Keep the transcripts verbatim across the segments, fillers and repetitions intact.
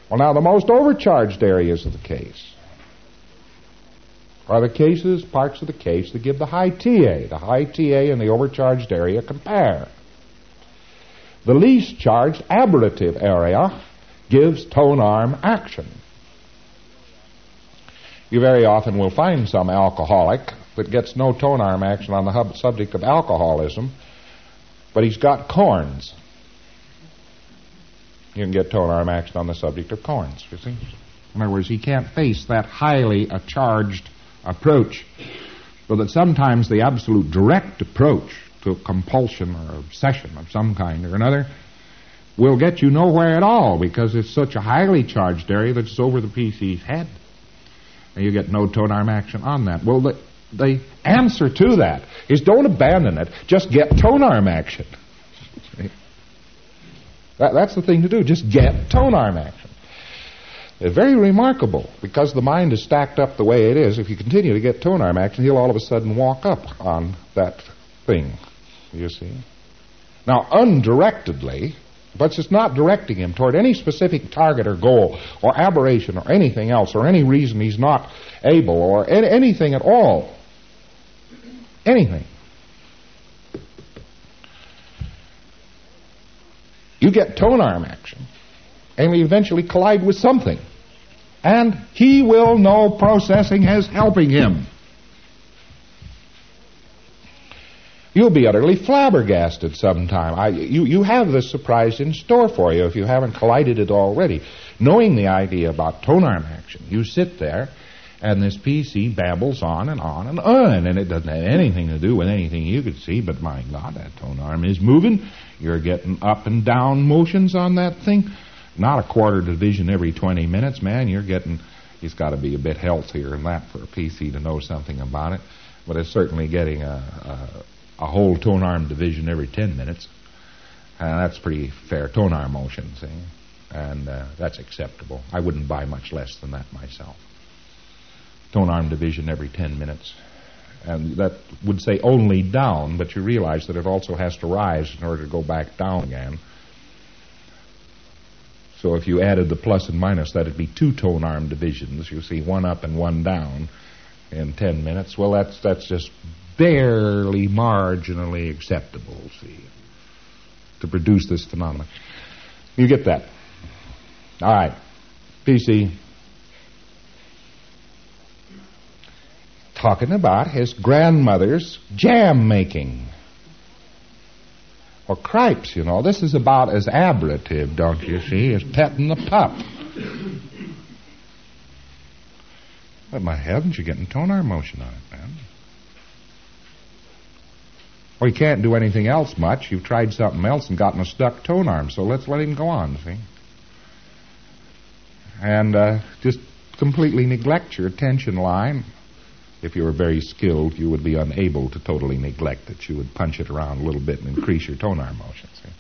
Well, now, the most overcharged areas of the case are the cases, parts of the case that give the high T A. The high T A and the overcharged area compare. The least charged ablative area gives tone arm action. You very often will find some alcoholic that gets no tone arm action on the hub subject of alcoholism, but he's got corns. You can get tone arm action on the subject of corns, you see. In other words, he can't face that highly uh, charged approach, so that sometimes the absolute direct approach to compulsion or obsession of some kind or another will get you nowhere at all, because it's such a highly charged area that it's over the P C's head, and you get no tone arm action on that. Well, the, the answer to that is don't abandon it, just get tone arm action. that, that's the thing to do, just get tone arm action. It's very remarkable, because the mind is stacked up the way it is. If you continue to get tone arm action, he'll all of a sudden walk up on that thing, you see. Now, undirectedly, but it's not directing him toward any specific target or goal or aberration or anything else or any reason he's not able or any, anything at all. Anything. You get tone arm action, and we eventually collide with something, and he will know processing is helping him. You'll be utterly flabbergasted sometime. I, you, you have this surprise in store for you if you haven't collided it already. Knowing the idea about tone arm action, you sit there, and this P C babbles on and on and on, and it doesn't have anything to do with anything you could see, but my God, that tone arm is moving. You're getting up and down motions on that thing. Not a quarter division every twenty minutes, man. You're getting, he's got to be a bit healthier than that for a P C to know something about it, but it's certainly getting a, a, a whole tone arm division every ten minutes. And that's pretty fair tone arm motion, see? And uh, that's acceptable. I wouldn't buy much less than that myself. Tone arm division every ten minutes. And that would say only down, but you realize that it also has to rise in order to go back down again. So if you added the plus and minus, that'd be two tone arm divisions. You see, one up and one down in ten minutes. Well, that's that's just barely marginally acceptable, see, to produce this phenomenon. You get that? All right. P C. Talking about his grandmother's jam making. Or cripes, you know. This is about as ablative, don't you see, as petting the pup. But my heavens, you're getting tone arm motion on it, man. Well, you can't do anything else much. You've tried something else and gotten a stuck tone arm, so let's let him go on, see. And uh, just completely neglect your attention line. If you were very skilled, you would be unable to totally neglect it. You would punch it around a little bit and increase your tone arm motion, see.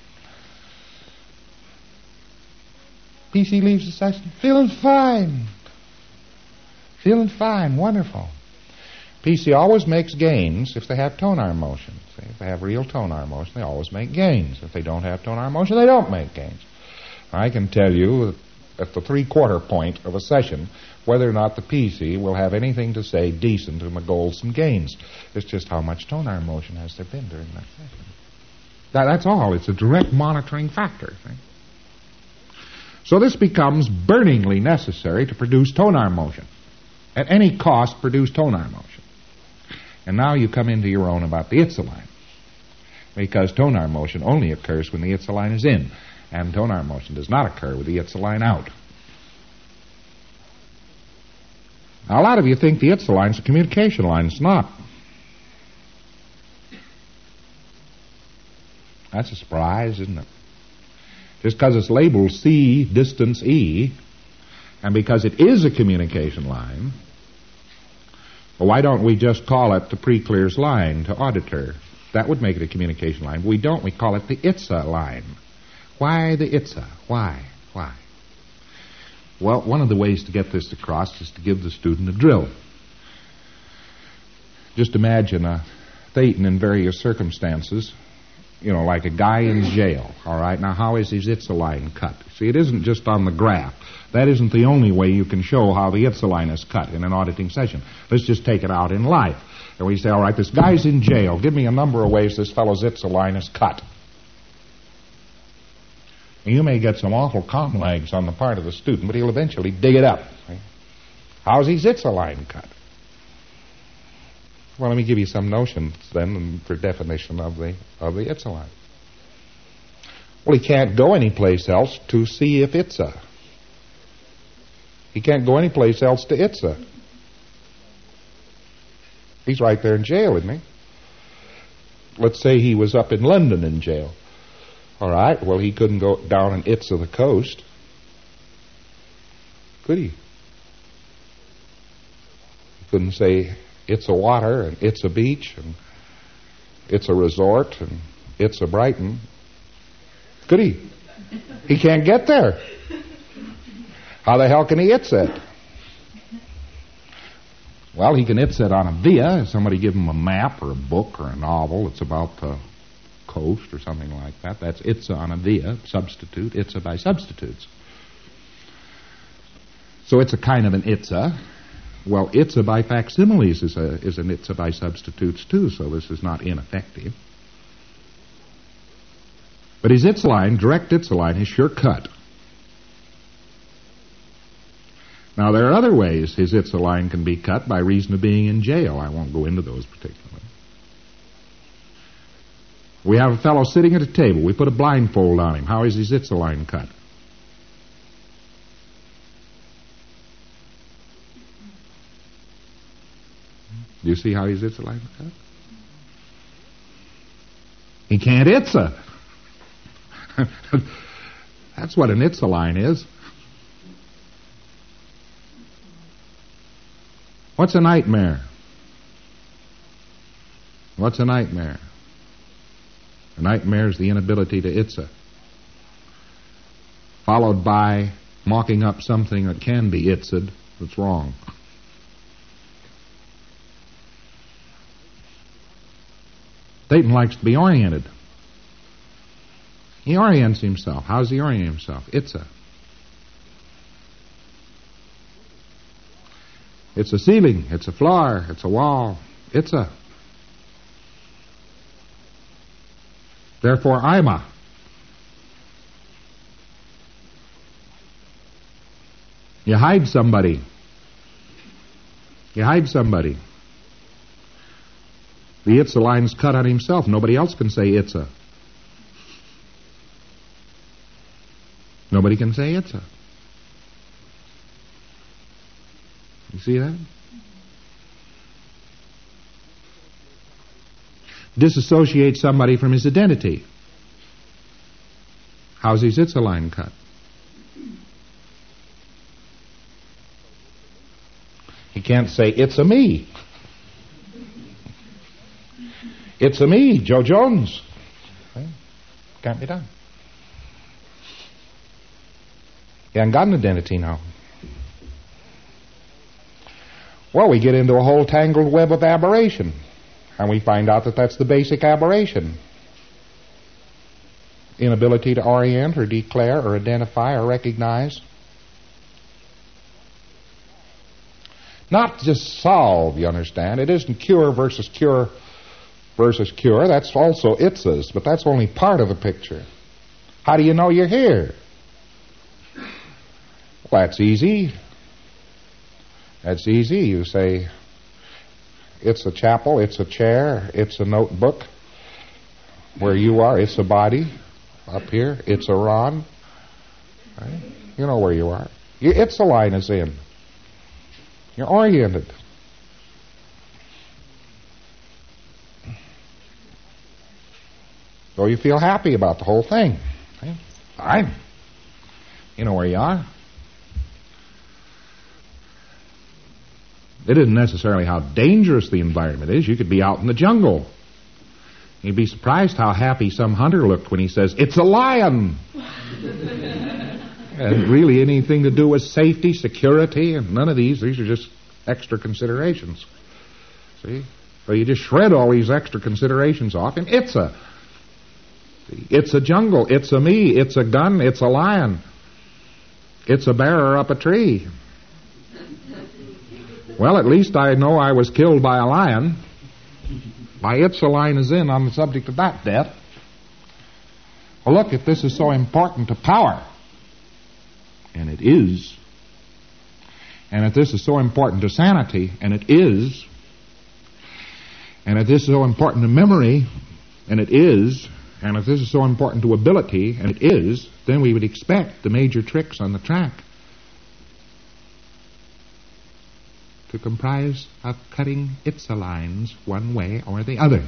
P C leaves the session feeling fine. Feeling fine, wonderful. P C always makes gains if they have tone arm motion. See, if they have real tone arm motion, they always make gains. If they don't have tone arm motion, they don't make gains. I can tell you at the three-quarter point of a session whether or not the P C will have anything to say decent in the goals and gains. It's just how much tone arm motion has there been during that session. That, that's all. It's a direct monitoring factor. See? So this becomes burningly necessary to produce tone arm motion. At any cost, produce tone arm motion. And now you come into your own about the Itza line. Because tone arm motion only occurs when the Itza line is in. And tone arm motion does not occur with the Itza line out. Now, a lot of you think the Itza line is a communication line. It's not. That's a surprise, isn't it? Just because it's labeled C, distance E, and because it is a communication line, well, why don't we just call it the Preclear's line to auditor? That would make it a communication line. We don't. We call it the Itza line. Why the Itza? Why? Why? Well, one of the ways to get this across is to give the student a drill. Just imagine a thetan in various circumstances, you know, like a guy in jail, all right? Now, how is his Itza line cut? See, it isn't just on the graph. That isn't the only way you can show how the Itza line is cut in an auditing session. Let's just take it out in life. And we say, all right, this guy's in jail. Give me a number of ways this fellow's Itza line is cut. And you may get some awful calm legs on the part of the student, but he'll eventually dig it up. How's his Itza line cut? Well, let me give you some notions then for definition of the of the Itza line. Well, he can't go anyplace else to see if Itza. He can't go anyplace else to Itza. He's right there in jail, isn't he? Let's say he was up in London in jail. All right, well, he couldn't go down and Itza the coast. Could he? He couldn't say it's a water and it's a beach and it's a resort and it's a Brighton. Could he? He can't get there. How the hell can he Itza it? Well, he can Itza it on a via. Somebody give him a map or a book or a novel that's about the coast or something like that. That's Itza on a via, substitute, Itza by substitutes. So it's a kind of an Itza. Well, Itza by facsimiles is a is an Itza by substitutes too, so this is not ineffective. But his Itza line, direct Itza line, is sure cut. Now, there are other ways his Itza line can be cut by reason of being in jail. I won't go into those particularly. We have a fellow sitting at a table. We put a blindfold on him. How is his Itza line cut? Do you see how his Itza line is cut? He can't Itza. That's what an Itza line is. What's a nightmare? What's a nightmare? A nightmare is the inability to Itza, followed by mocking up something that can be Itza'd that's wrong. Dayton likes to be oriented. He orients himself. How does he orient himself? Itza. It's a ceiling. It's a floor. It's a wall. Itza. Therefore, Ima. You hide somebody. You hide somebody. The Itza line's cut on himself. Nobody else can say Itza. Nobody can say Itza. You see that? Disassociate somebody from his identity. How's his Itza line cut? He can't say, it's a me. It's a me, Joe Jones. Can't be done. He hasn't got an identity now. Well, we get into a whole tangled web of aberration, and we find out that that's the basic aberration. Inability to orient or declare or identify or recognize. Not just solve, you understand. It isn't cure versus cure versus cure. That's also Itzas, but that's only part of the picture. How do you know you're here? Well, that's easy. That's easy. You say, it's a chapel, it's a chair, it's a notebook. Where you are, it's a body. Up here, it's a Ron. Right? You know where you are. You, it's a line is in. You're oriented. So you feel happy about the whole thing. Okay? Fine. You know where you are. It isn't necessarily how dangerous the environment is. You could be out in the jungle. You'd be surprised how happy some hunter looked when he says, it's a lion. And really anything to do with safety, security, and none of these. These are just extra considerations. See? So you just shred all these extra considerations off, and it's a. See? It's a jungle. It's a me. It's a gun. It's a lion. It's a bearer up a tree. Well, at least I know I was killed by a lion. My Itzaline is in on the subject of that death. Well, look, if this is so important to power, and it is, and if this is so important to sanity, and it is, and if this is so important to memory, and it is, and if this is so important to ability, and it is, then we would expect the major tricks on the track to comprise of cutting Itzalines one way or the other.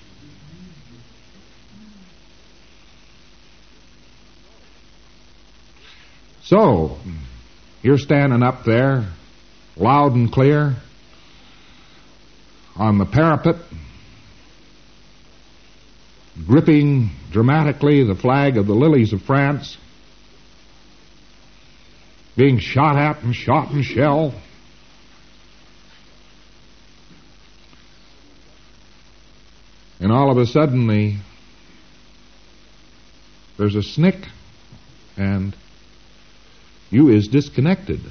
So, you're standing up there, loud and clear, on the parapet, gripping dramatically the flag of the Lilies of France, being shot at and shot and shell. And all of a sudden, the, there's a snick, and you is disconnected.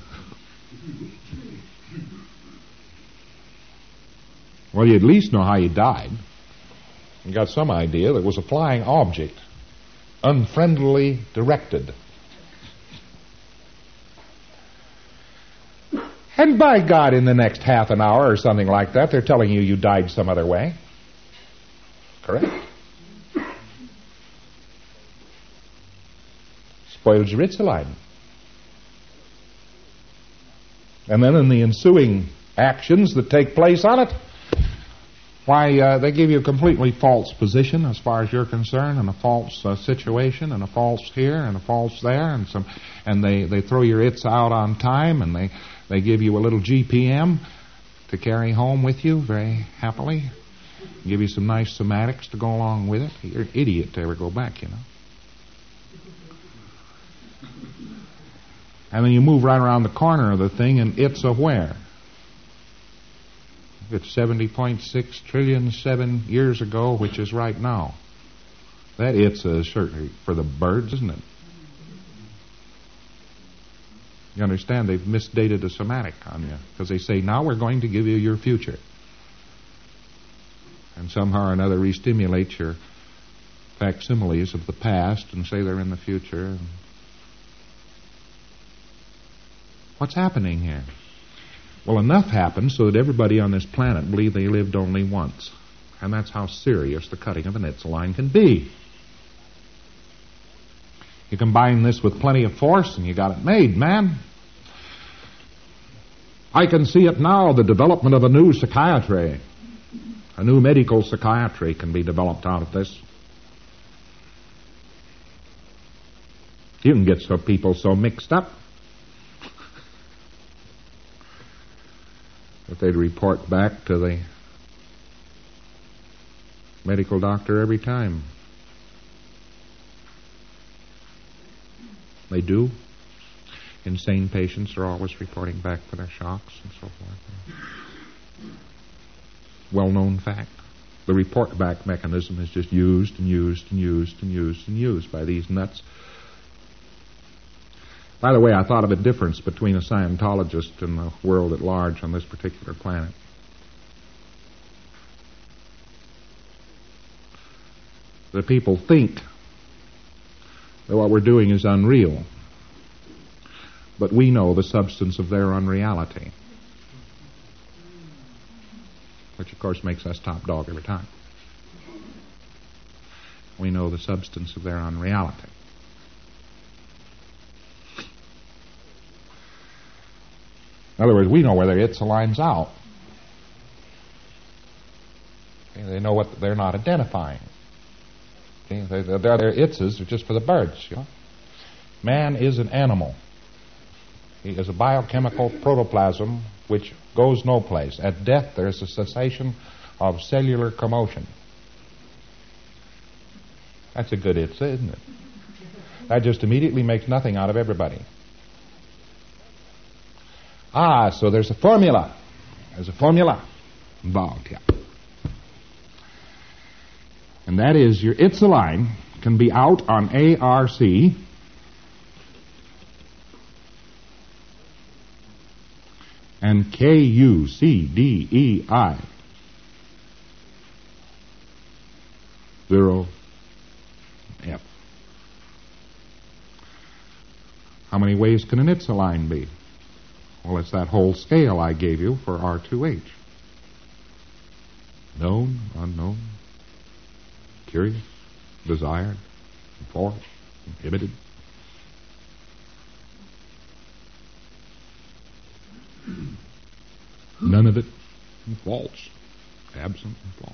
Well, you at least know how you died. You got some idea that it was a flying object, unfriendlily directed. And by God, in the next half an hour or something like that, they're telling you you died some other way. Correct? Spoils your Itzaline. And then in the ensuing actions that take place on it, why, uh, they give you a completely false position as far as you're concerned, and a false uh, situation, and a false here, and a false there, and some, and they, they throw your its out on time, and they, they give you a little G P M to carry home with you very happily, give you some nice somatics to go along with it. You're an idiot to ever go back, you know. And then you move right around the corner of the thing, and it's a where? It's seventy point six trillion seven years ago, which is right now. That it's a certainly for the birds, isn't it? You understand, they've misdated a somatic on you, because they say, now we're going to give you your future. And somehow or another re-stimulate your facsimiles of the past and say they're in the future. What's happening here? Well, enough happened so that everybody on this planet believed they lived only once. And that's how serious the cutting of an Itzaline can be. You combine this with plenty of force and you got it made, man. I can see it now, the development of a new psychiatry. A new medical psychiatry can be developed out of this. You can get some people so mixed up that they'd report back to the medical doctor every time. They do. Insane patients are always reporting back for their shocks and so forth. Well-known fact. The report-back mechanism is just used and used and used and used and used by these nuts. By the way, I thought of a difference between a Scientologist and the world at large on this particular planet. The people think that what we're doing is unreal, but we know the substance of their unreality, which of course makes us top dog every time. We know the substance of their unreality. In other words, we know where their Itzaline's out. They know what they're not identifying. Their Itzes are just for the birds, you know. Man is an animal. He is a biochemical protoplasm which goes no place. At death, there is a cessation of cellular commotion. That's a good Itza, isn't it? That just immediately makes nothing out of everybody. Ah, so there's a formula. There's a formula involved here. And that is your Itzaline can be out on A R C and K U C D E I. Zero F. How many ways can an Itza line be? Well, it's that whole scale I gave you for R two H. Known, unknown, curious, desired, enforced, inhibited. None of it false. Absent and false.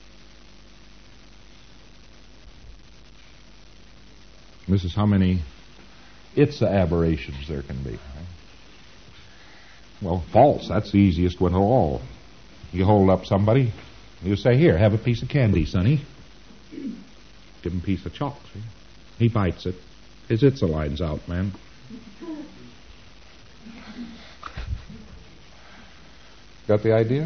This is how many Itza aberrations there can be. Right? Well, false, that's the easiest one of all. You hold up somebody, you say, here, have a piece of candy, sonny. Give him a piece of chalk, see? He bites it. His Itza line's out, man. Got the idea?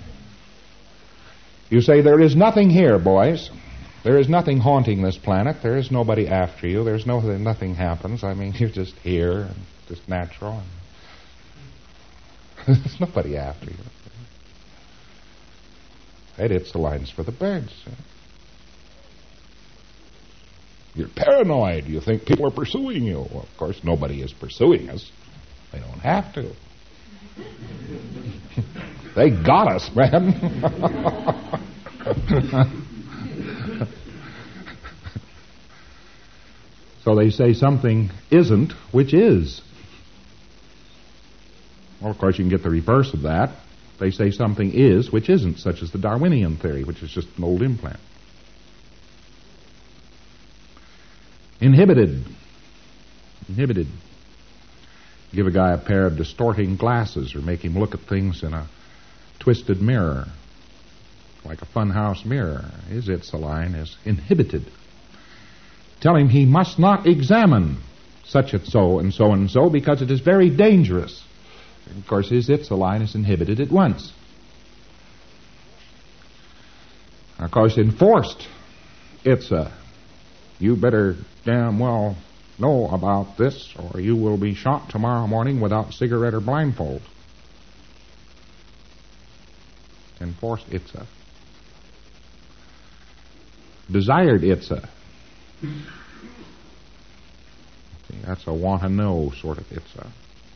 You say, there is nothing here, boys. There is nothing haunting this planet. There is nobody after you. There's no, nothing happens. I mean, you're just here, and just natural. There's nobody after you. That Itza line's for the birds. You're paranoid. You think people are pursuing you. Well, of course, nobody is pursuing us. They don't have to. They got us, man. So they say something isn't, which is. Well, of course, you can get the reverse of that. They say something is, which isn't, such as the Darwinian theory, which is just an old implant. Inhibited. Inhibited. Give a guy a pair of distorting glasses or make him look at things in a twisted mirror, like a funhouse mirror. His Itza line is inhibited. Tell him he must not examine such and so and so and so because it is very dangerous. And of course, his Itza line is inhibited at once. Of course, enforced Itza. You better damn well know about this, or you will be shot tomorrow morning without cigarette or blindfold. Enforced Itza. Desired Itza. See, that's a want-to-know sort of Itza.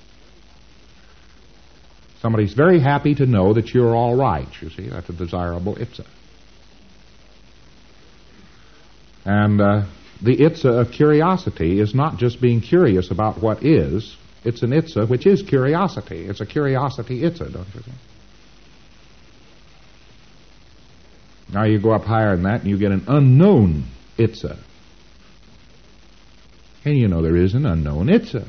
Somebody's very happy to know that you're all right, you see. That's a desirable Itza. And uh, the Itza of curiosity is not just being curious about what is. It's an Itza which is curiosity. It's a curiosity Itza, don't you think? Now you go up higher than that and you get an unknown Itza. And you know there is an unknown Itza.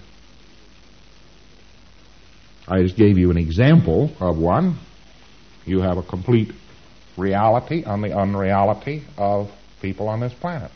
I just gave you an example of one. You have a complete reality on the unreality of people on this planet.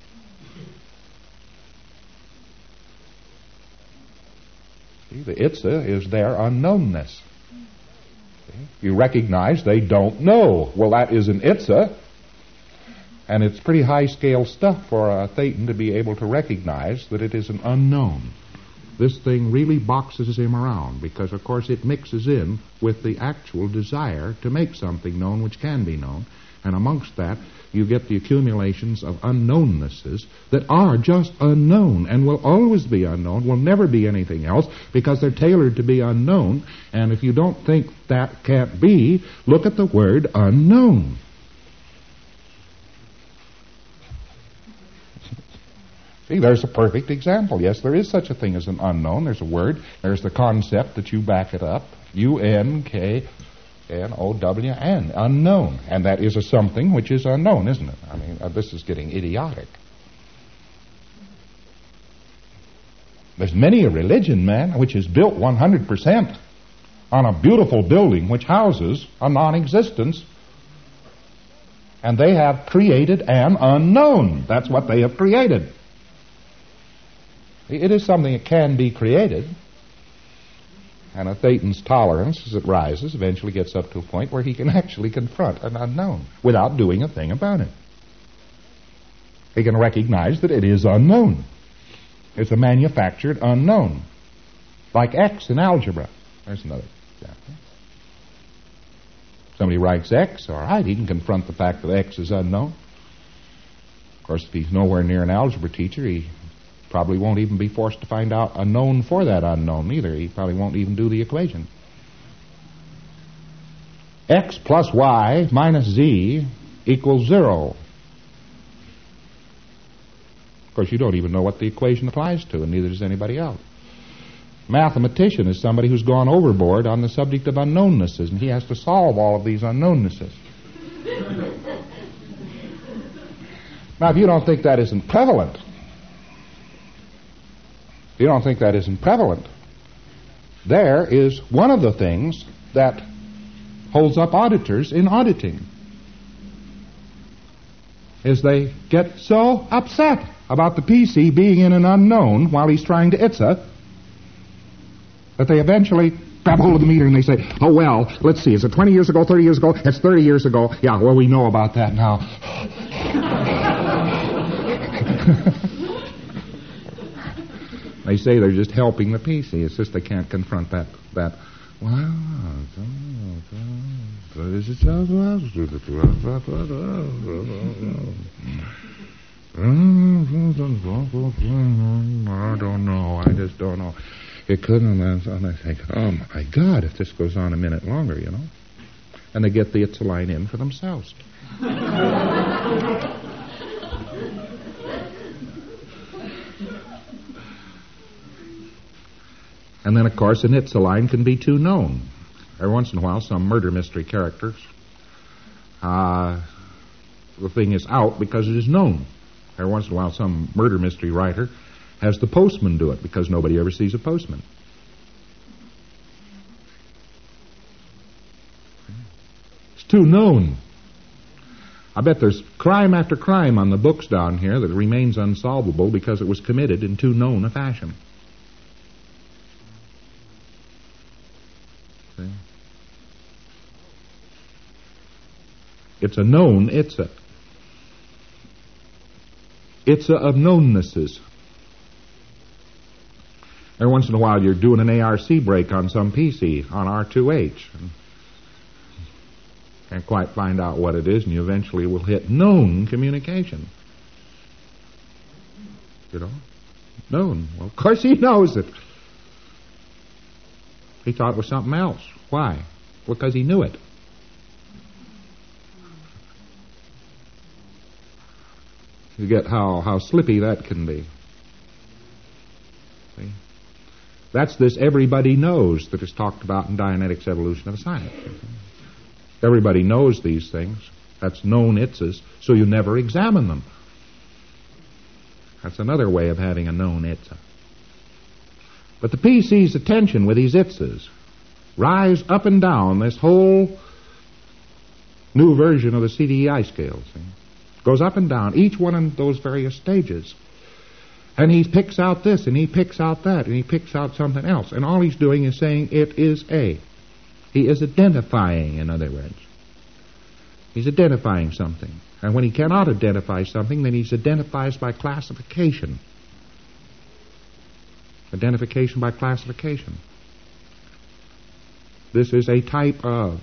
See, the Itza is their unknownness. See? You recognize they don't know. Well, that is an Itza, and it's pretty high-scale stuff for a Thetan to be able to recognize that it is an unknown. This thing really boxes him around because, of course, it mixes in with the actual desire to make something known which can be known. And amongst that, you get the accumulations of unknownnesses that are just unknown and will always be unknown, will never be anything else because they're tailored to be unknown. And if you don't think that can't be, look at the word unknown. See, there's a perfect example. Yes, there is such a thing as an unknown. There's a word. There's the concept that you back it up. U N K N O W N. Unknown. And that is a something which is unknown, isn't it? I mean, uh, this is getting idiotic. There's many a religion, man, which is built one hundred percent on a beautiful building which houses a non-existence. And they have created an unknown. That's what they have created. It is something that can be created. And a Thetan's tolerance, as it rises, eventually gets up to a point where he can actually confront an unknown without doing a thing about it. He can recognize that it is unknown. It's a manufactured unknown. Like X in algebra. There's another Exactly. Somebody writes X, all right, he can confront the fact that X is unknown. Of course, if he's nowhere near an algebra teacher, he probably won't even be forced to find out a known for that unknown either. He probably won't even do the equation. X plus Y minus Z equals zero. Of course, you don't even know what the equation applies to, and neither does anybody else. Mathematician is somebody who's gone overboard on the subject of unknownnesses, and he has to solve all of these unknownnesses. Now, if you don't think that isn't prevalent, if you don't think that isn't prevalent, there is one of the things that holds up auditors in auditing, is they get so upset about the P C being in an unknown while he's trying to I T S A that they eventually grab hold of the meter and they say, oh, well, let's see, is it twenty years ago, thirty years ago? It's thirty years ago. Yeah, well, we know about that now. They say they're just helping the P C. It's just they can't confront that, that, wow. I don't know. I just don't know. It couldn't. And I think, oh my God, if this goes on a minute longer, you know. And they get the I T S A line in for themselves. And then, of course, an I T S A line can be too known. Every once in a while, some murder mystery characters, uh, the thing is out because it is known. Every once in a while, some murder mystery writer has the postman do it because nobody ever sees a postman. It's too known. I bet there's crime after crime on the books down here that remains unsolvable because it was committed in too known a fashion. See? It's a known I T S A. I T S A of knownnesses. Every once in a while you're doing an A R C break on some P C, on R two H. And can't quite find out what it is, and you eventually will hit known communication. You know? Known. Well, of course he knows it. He thought it was something else. Why? Because he knew it. You get how, how slippy that can be. See? That's this everybody knows that is talked about in Dianetics Evolution of Science. Everybody knows these things. That's known I T S As, so you never examine them. That's another way of having a known I T S A. But the P C's attention with these I T S As rise up and down this whole new version of the C D E I scale. See? Goes up and down, each one of those various stages. And he picks out this, and he picks out that, and he picks out something else. And all he's doing is saying, it is A. He is identifying, in other words. He's identifying something. And when he cannot identify something, then he identifies by classification. Identification by classification. This is a type of.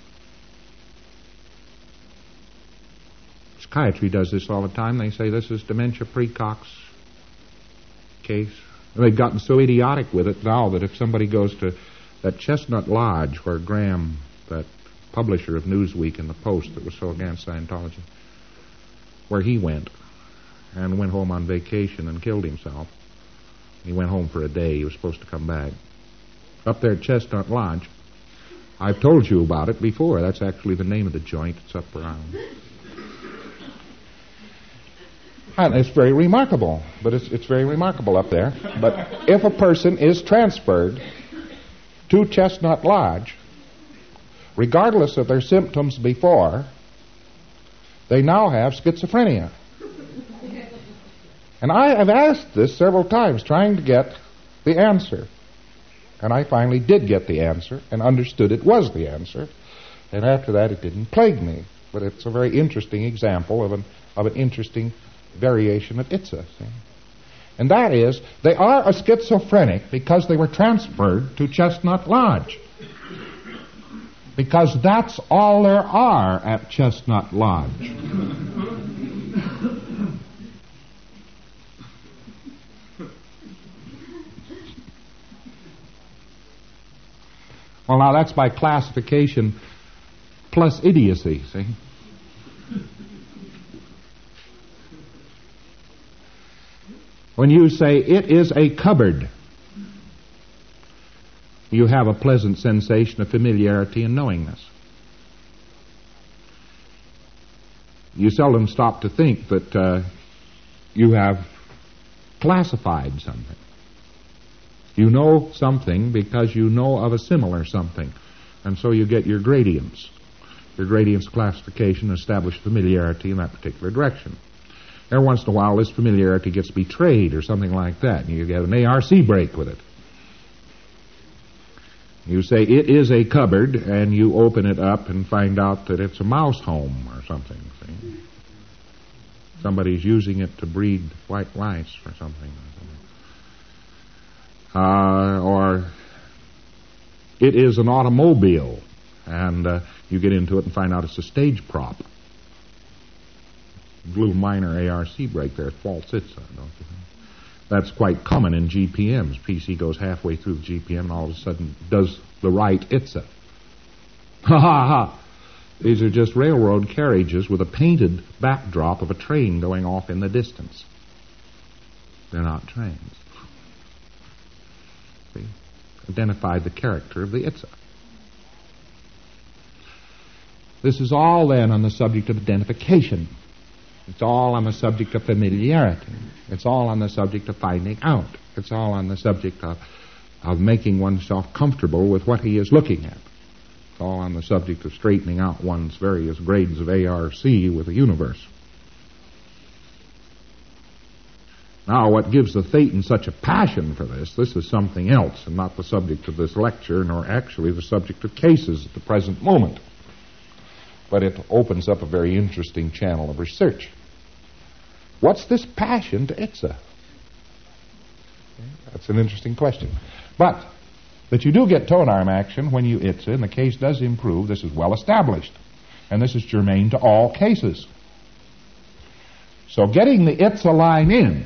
Psychiatry does this all the time. They say this is dementia precox case. And they've gotten so idiotic with it now that if somebody goes to that Chestnut Lodge where Graham, that publisher of Newsweek and the Post that was so against Scientology, where he went and went home on vacation and killed himself. He went home for a day. He was supposed to come back. Up there at Chestnut Lodge, I've told you about it before. That's actually the name of the joint. It's up around. And it's very remarkable, but it's, it's very remarkable up there. But if a person is transferred to Chestnut Lodge, regardless of their symptoms before, they now have schizophrenia. And I have asked this several times, trying to get the answer. And I finally did get the answer and understood it was the answer. And after that, it didn't plague me. But it's a very interesting example of an, of an interesting variation of I T S A. See? And that is, they are a schizophrenic because they were transferred to Chestnut Lodge. because that's all there are at Chestnut Lodge. Well, now that's by classification plus idiocy, see? When you say, it is a cupboard, you have a pleasant sensation of familiarity and knowingness. You seldom stop to think that uh, you have classified something. You know something because you know of a similar something, and so you get your gradients. Your gradients classification establish familiarity in that particular direction. Every once in a while, this familiarity gets betrayed or something like that, and you get an A R C break with it. You say, it is a cupboard, and you open it up and find out that it's a mouse home or something. See? Somebody's using it to breed white lice or something. Uh, or it is an automobile, and uh, you get into it and find out it's a stage prop. A little minor A R C break there, false I T S A, don't you think? That's quite common in G P Ms. P C goes halfway through the G P M and all of a sudden does the right I T S A. Ha ha ha! These are just railroad carriages with a painted backdrop of a train going off in the distance. They're not trains. See? Identified the character of the I T S A. This is all then on the subject of identification. It's all on the subject of familiarity. It's all on the subject of finding out. It's all on the subject of, of making oneself comfortable with what he is looking at. It's all on the subject of straightening out one's various grades of A R C with the universe. Now, what gives the Thetan such a passion for this, this is something else, and not the subject of this lecture, nor actually the subject of cases at the present moment. But it opens up a very interesting channel of research. What's this passion to I T S A? That's an interesting question. But that you do get tone arm action when you I T S A, and the case does improve, this is well established. And this is germane to all cases. So getting the I T S A line in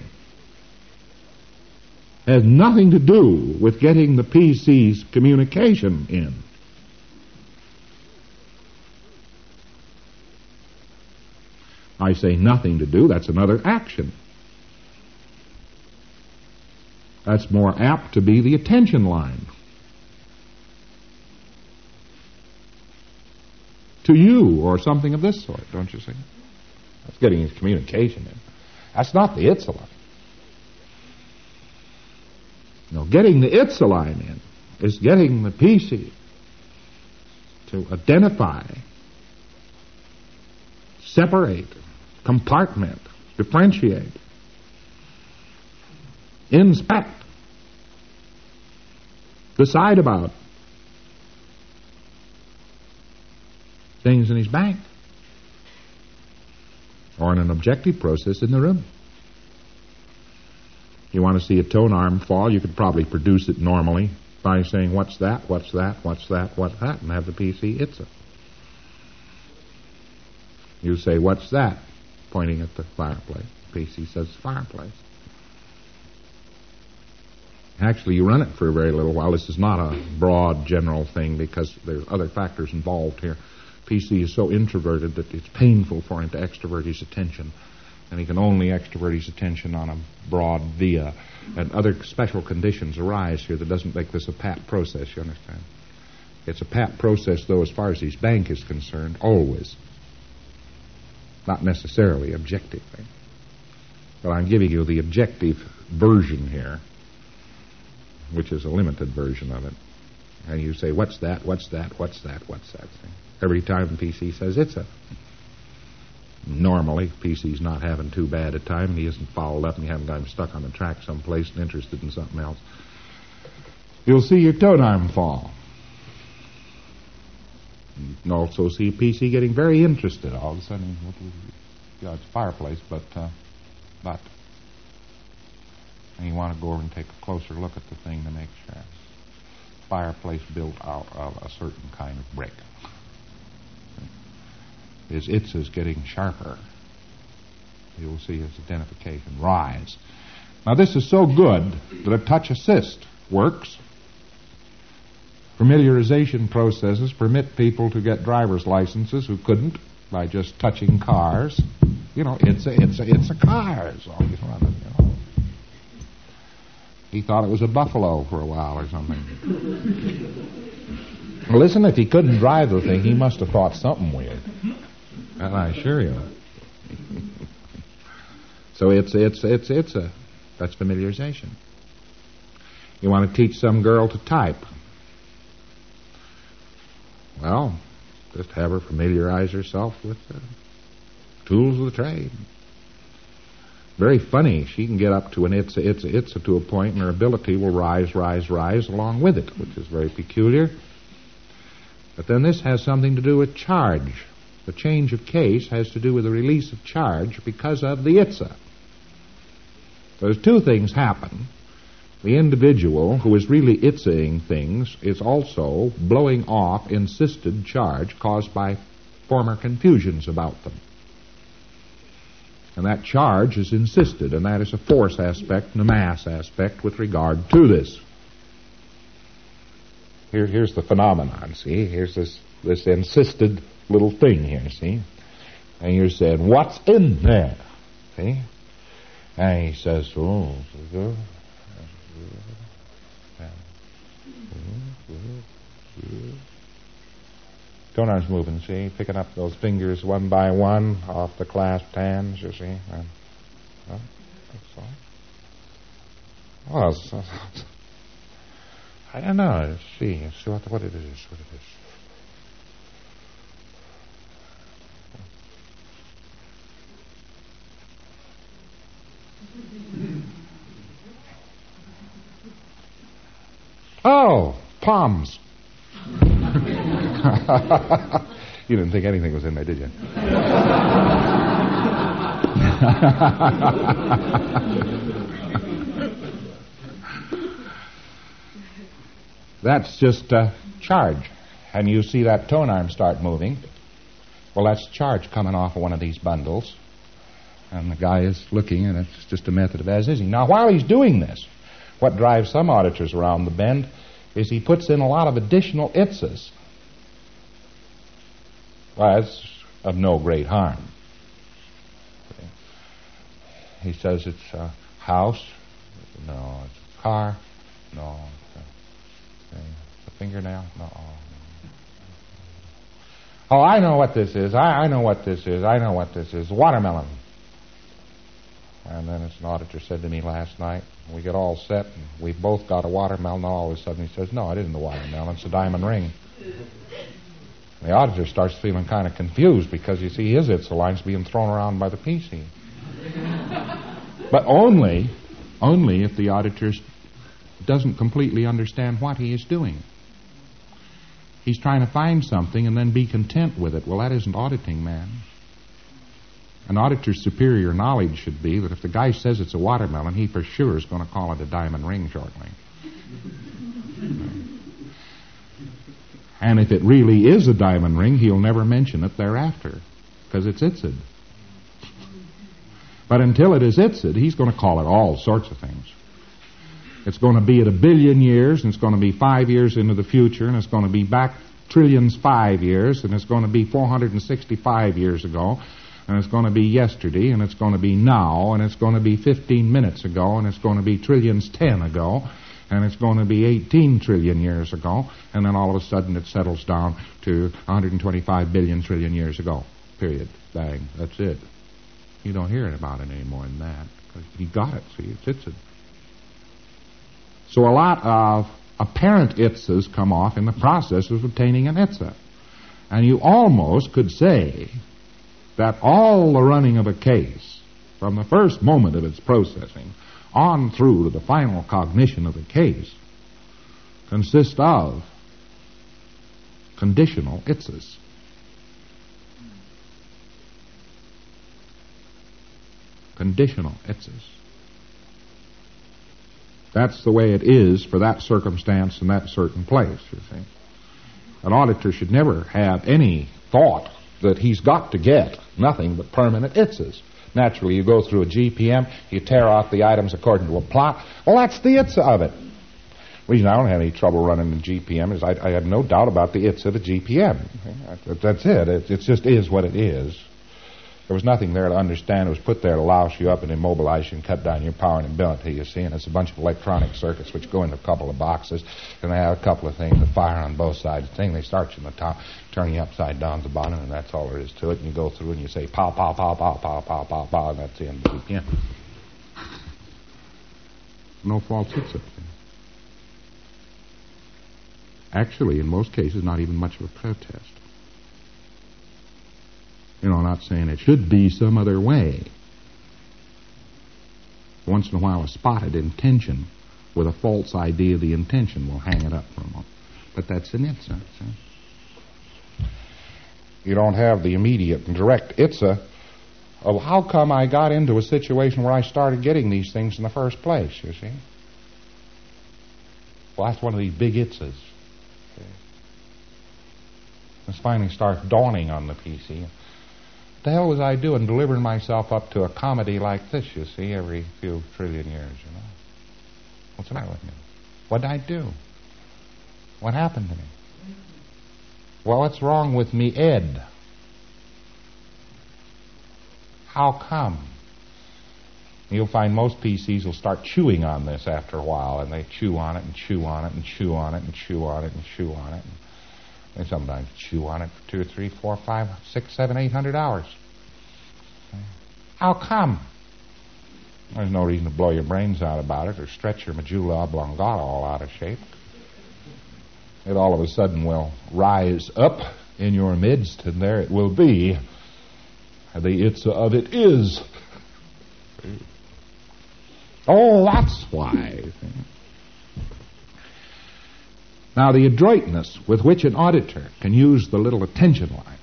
has nothing to do with getting the P C's communication in. I say nothing to do, that's another action. That's more apt to be the attention line. To you, or something of this sort, don't you see? That's getting his communication in. That's not the I T S A line. No, getting the I T S A line in is getting the P C to identify, separate, compartment, differentiate, inspect, decide about things in his bank or in an objective process in the room. You want to see a tone arm fall, you could probably produce it normally by saying, what's that, what's that, what's that, what's that, and have the P C I T S A. You say, what's that? Pointing at the fireplace. P C says, fireplace. Actually, you run it for a very little while. This is not a broad, general thing because there's other factors involved here. P C is so introverted that it's painful for him to extrovert his attention. And he can only extrovert his attention on a broad via. And other special conditions arise here that doesn't make this a pat process, you understand? It's a pat process, though, as far as his bank is concerned, always. Not necessarily objectively. But I'm giving you the objective version here, which is a limited version of it. And you say, what's that, what's that, what's that, what's that thing? Every time the P C says it's a. Normally, P C's not having too bad a time, and he isn't fouled up, and you haven't got him stuck on the track someplace and interested in something else. You'll see your tone arm fall. You can also see P C getting very interested all of a sudden. You know, it's a fireplace, but, uh, but, and you want to go over and take a closer look at the thing to make sure. fireplace built out of a certain kind of brick. His itz is getting sharper. You'll see his identification rise. Now, this is so good that a touch assist works. Familiarization processes permit people to get driver's licenses who couldn't by just touching cars. You know, it's a, it's a, it's a car. It's all he's running, you know. He thought it was a buffalo for a while or something. Well, listen, if he couldn't drive the thing, he must have thought something weird. And I assure you. So it's it's it's it's a that's familiarization. You want to teach some girl to type. Well, just have her familiarize herself with the tools of the trade. Very funny. She can get up to an it's a, it's a, it's a to a point, and her ability will rise, rise, rise along with it, which is very peculiar. But then this has something to do with charge. The change of case has to do with the release of charge because of the itza. There's two things happen. The individual who is really itzaing things is also blowing off insisted charge caused by former confusions about them. And that charge is insisted, and that is a force aspect and a mass aspect with regard to this. Here, here's the phenomenon, see? Here's this, this insisted little thing here, see? And you're saying, what's in there? See? And he says, oh, Tonar's moving, see? Picking up those fingers one by one off the clasped hands, you see? And, well, that's all. Well, so, I don't know. Let's see. Let's see what, what it is. What it is. Oh, palms. You didn't think anything was in there, did you? That's just uh, charge. And you see that tone arm start moving. Well, that's charge coming off of one of these bundles. And the guy is looking, and it's just a method of as-ising. Now, while he's doing this, what drives some auditors around the bend is he puts in a lot of additional itzes. Well, that's of no great harm. He says it's a house. No, it's a car. No, it's a, a fingernail. No. Oh, I know what this is. I, I know what this is. I know what this is. Watermelon. And then as an auditor said to me last night, we get all set, and we both got a watermelon, and all of a sudden he says, no, it isn't a watermelon, it's a diamond ring. The auditor starts feeling kind of confused because, you see, his itza line's being thrown around by the P C. But only, only if the auditor doesn't completely understand what he is doing. He's trying to find something and then be content with it. Well, that isn't auditing, man. An auditor's superior knowledge should be that if the guy says it's a watermelon, he for sure is going to call it a diamond ring shortly. And if it really is a diamond ring, he'll never mention it thereafter, because it's itzid. But until it is itzid, he's going to call it all sorts of things. It's going to be at a billion years, and it's going to be five years into the future, and it's going to be back trillions five years, and it's going to be four hundred sixty-five years ago, and it's going to be yesterday, and it's going to be now, and it's going to be fifteen minutes ago, and it's going to be trillions ten ago, and it's going to be eighteen trillion years ago, and then all of a sudden it settles down to one hundred twenty-five billion trillion years ago. Period. Bang. That's it. You don't hear about it any more than that, because he got it. See, it's itzid. So a lot of apparent itzas come off in the process of obtaining an itza. And you almost could say that all the running of a case, from the first moment of its processing on through to the final cognition of the case, consists of conditional itzas. Conditional itzas. That's the way it is for that circumstance in that certain place, you see. An auditor should never have any thought that he's got to get nothing but permanent I T Ss. Naturally, you go through a G P M, you tear out the items according to a plot. Well, that's the I T S of it. The reason I don't have any trouble running the G P M is I, I had no doubt about the I T S of the G P M. That's it. It, it just is what it is. There was nothing there to understand. It was put there to louse you up and immobilize you and cut down your power and ability, you see. And it's a bunch of electronic circuits which go into a couple of boxes, and they have a couple of things that fire on both sides. The thing, they start you in the top, turn you upside down to the bottom, and that's all there is to it. And you go through and you say pow, pow, pow, pow, pow, pow, pow, pow, and that's the end of the G P M. No false hits up there. Actually, in most cases, not even much of a protest. You know, not saying it should be some other way. Once in a while, a spotted intention with a false idea of the intention will hang it up for a moment. But that's an I T S A. See? You don't have the immediate and direct I T S A of how come I got into a situation where I started getting these things in the first place, you see. Well, that's one of these big I T S As. This finally starts dawning on the P C. What the hell was I doing delivering myself up to a comedy like this, you see, every few trillion years, you know? What's the matter with me? What did I do? What happened to me? Well, what's wrong with me, Ed? How come? You'll find most P Cs will start chewing on this after a while, and they chew on it and chew on it and chew on it and chew on it and chew on it. And they sometimes chew on it for two or three, four, five, six, seven, eight hundred hours. How come? There's no reason to blow your brains out about it or stretch your medulla oblongata all out of shape. It all of a sudden will rise up in your midst, and there it will be. The I T S A of it is. Oh, that's why. Now, the adroitness with which an auditor can use the little attention line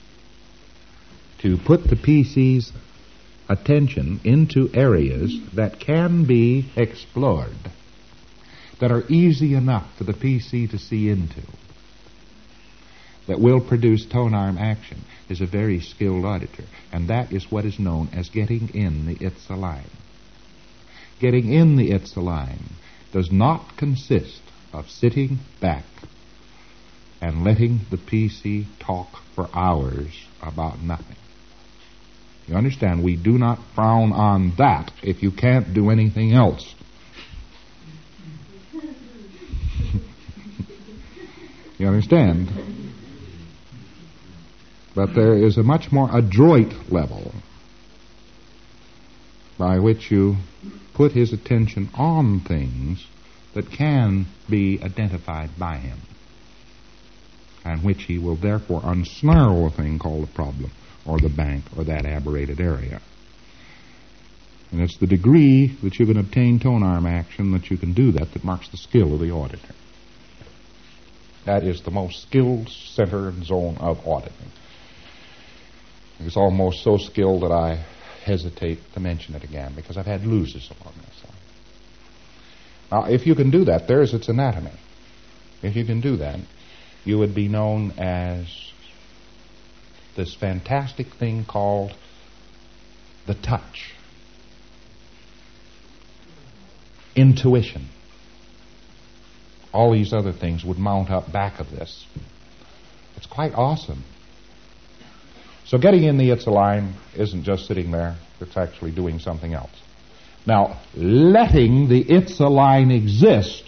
to put the P C's attention into areas that can be explored, that are easy enough for the P C to see into, that will produce tone-arm action, is a very skilled auditor, and that is what is known as getting in the I T S A line. Getting in the I T S A line does not consist of sitting back and letting the P C talk for hours about nothing. You understand, we do not frown on that if you can't do anything else. You understand? But there is a much more adroit level by which you put his attention on things that can be identified by him, and which he will therefore unsnarl a thing called a problem, or the bank, or that aberrated area. And it's the degree that you can obtain tone-arm action that you can do that that marks the skill of the auditor. That is the most skilled center and zone of auditing. It's almost so skilled that I hesitate to mention it again, because I've had losers along this line. Now, if you can do that, there's its anatomy. If you can do that, you would be known as this fantastic thing called the touch. Intuition. All these other things would mount up back of this. It's quite awesome. So getting in the I T S A line isn't just sitting there, it's actually doing something else. Now, letting the I T S A line exist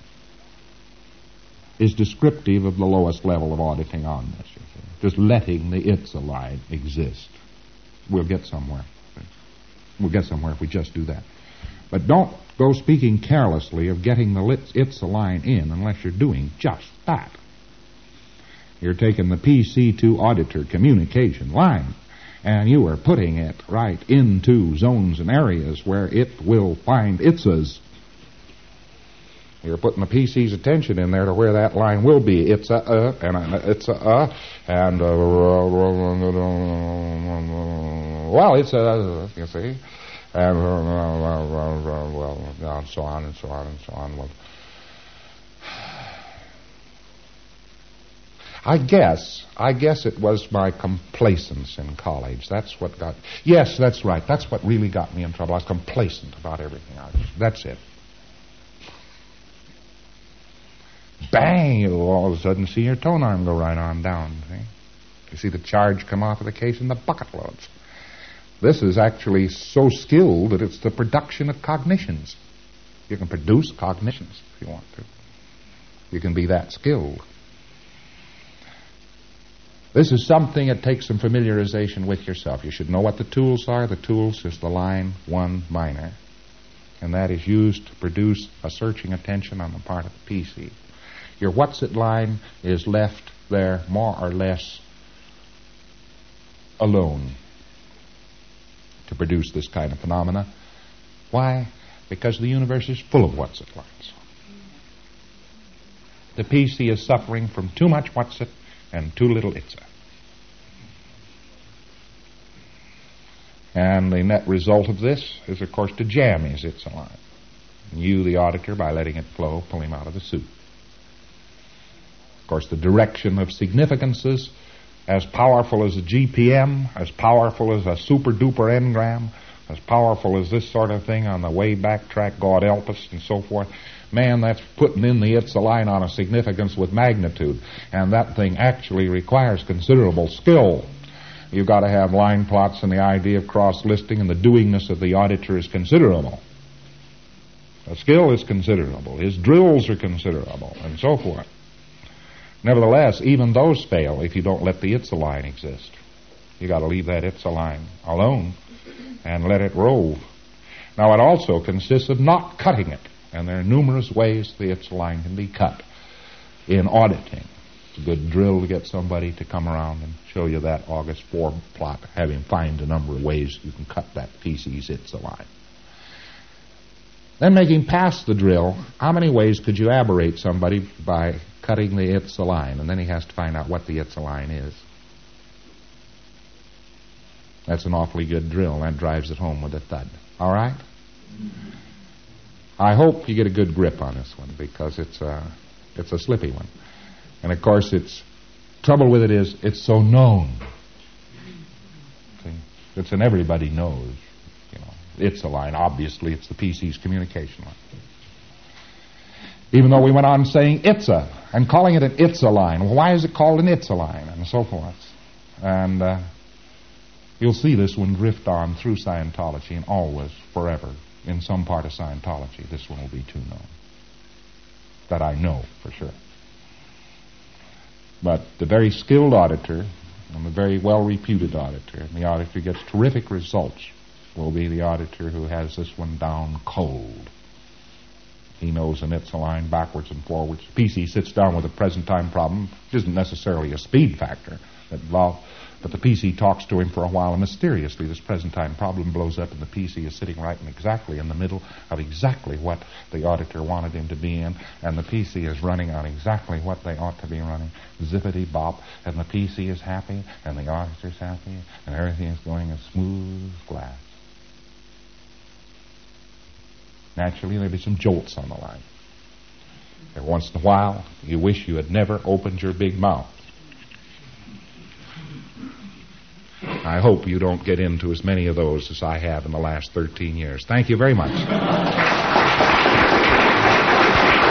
is descriptive of the lowest level of auditing on this. You see. Just letting the I T S A line exist. We'll get somewhere. We'll get somewhere if we just do that. But don't go speaking carelessly of getting the I T S A line in unless you're doing just that. You're taking the P C to auditor communication line, and you are putting it right into zones and areas where it will find I T S As. You're putting the P C's attention in there to where that line will be. It's a uh, and a, it's a uh, and uh, well, it's a, you see, And, well, well, well, well, well, and so on and so on and so on. Well, I guess, I guess it was my complacence in college. That's what got... Yes, that's right. That's what really got me in trouble. I was complacent about everything. I was, that's it. Bang! You all of a sudden see your tone arm go right on down. See? You see the charge come off of the case in the bucket loads. This is actually so skilled that it's the production of cognitions. You can produce cognitions if you want to. You can be that skilled. This is something that takes some familiarization with yourself. You should know what the tools are. The tools is the line one minor, and that is used to produce a searching attention on the part of the P C. Your what's it line is left there more or less alone to produce this kind of phenomena. Why? Because the universe is full of what's it lines. The P C is suffering from too much what's it and too little it's a. And the net result of this is, of course, to jam his it's a line. And you, the auditor, by letting it flow, pull him out of the suit. Of course, the direction of significances, as powerful as a G P M, as powerful as a super-duper engram, as powerful as this sort of thing on the way back track, God help us, and so forth. Man, that's putting in the it's a line on a significance with magnitude. And that thing actually requires considerable skill. You've got to have line plots, and the idea of cross-listing, and the doingness of the auditor is considerable. The skill is considerable. His drills are considerable, and so forth. Nevertheless, even those fail if you don't let the it's a line exist. You've got to leave that it's a line alone and let it rove. Now, it also consists of not cutting it. And there are numerous ways the it's a line can be cut in auditing. It's a good drill to get somebody to come around and show you that August fourth plot, have him find a number of ways you can cut that P C's it's a line. Then making past the drill, how many ways could you aberrate somebody by cutting the it's a line? And then he has to find out what the it's a line is. That's an awfully good drill. That drives it home with a thud. All right? I hope you get a good grip on this one, because it's a, it's a slippy one. And, of course, it's trouble with it is it's so known. See? It's an everybody knows. You know, it's a line. Obviously, it's the P C's communication line. Even though we went on saying it's a, and calling it an it's a line. Well, why is it called an it's a line? And so forth. And uh, you'll see this one drift on through Scientology, and always, forever, in some part of Scientology, this one will be too known. That I know for sure. But the very skilled auditor, and the very well-reputed auditor, and the auditor who gets terrific results, will be the auditor who has this one down cold. He knows an it's a line backwards and forwards. P C sits down with a present time problem, which isn't necessarily a speed factor that involves. But the P C talks to him for a while, and mysteriously this present time problem blows up, and the P C is sitting right and exactly in the middle of exactly what the auditor wanted him to be in, and the P C is running on exactly what they ought to be running. Zippity bop, and the P C is happy, and the auditor's happy, and everything is going as smooth as glass. Naturally, there'll be some jolts on the line. Every once in a while, you wish you had never opened your big mouth. I hope you don't get into as many of those as I have in the last thirteen years. Thank you very much.